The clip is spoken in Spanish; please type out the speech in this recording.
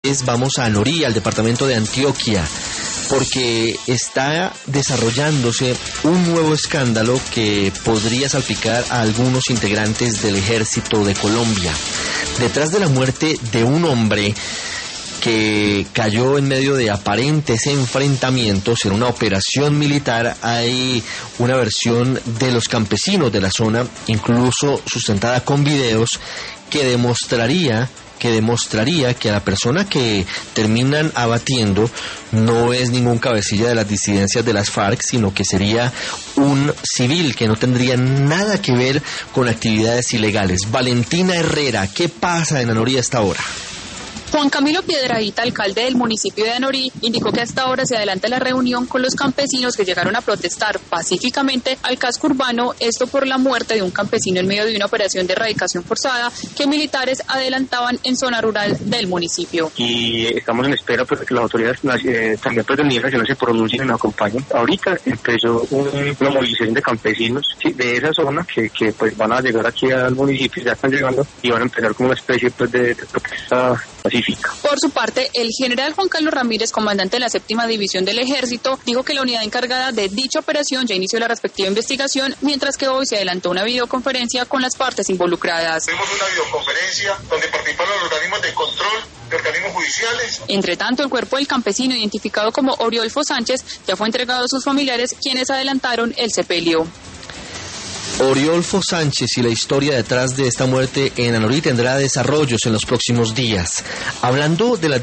Vamos a Anorí, al departamento de Antioquia, porque está desarrollándose un nuevo escándalo que podría salpicar a algunos integrantes del Ejército de Colombia. Detrás de la muerte de un hombre que cayó en medio de aparentes enfrentamientos en una operación militar, hay una versión de los campesinos de la zona, incluso sustentada con videos, que demostraría que a la persona que terminan abatiendo no es ningún cabecilla de las disidencias de las FARC, sino que sería un civil que no tendría nada que ver con actividades ilegales. Valentina Herrera, ¿qué pasa en Anorí hasta ahora? Juan Camilo Piedrahita, alcalde del municipio de Anorí, indicó que hasta ahora se adelanta la reunión con los campesinos que llegaron a protestar pacíficamente al casco urbano, esto por la muerte de un campesino en medio de una operación de erradicación forzada que militares adelantaban en zona rural del municipio. Y estamos en espera pues, que las autoridades también pues, de nivel nacional se pronuncien y nos acompañen. Ahorita empezó una movilización de campesinos de esa zona que pues van a llegar aquí al municipio, ya están llegando y van a empezar como una especie pues, de protesta pacífica. Por su parte, el general Juan Carlos Ramírez, comandante de la 7ª División del Ejército, dijo que la unidad encargada de dicha operación ya inició la respectiva investigación, mientras que hoy se adelantó una videoconferencia con las partes involucradas. Tenemos una videoconferencia donde participan los organismos de control, de organismos judiciales. Entre tanto, el cuerpo del campesino, identificado como Oriolfo Sánchez, ya fue entregado a sus familiares, quienes adelantaron el sepelio. Oriolfo Sánchez y la historia detrás de esta muerte en Anorí tendrá desarrollos en los próximos días. Hablando de la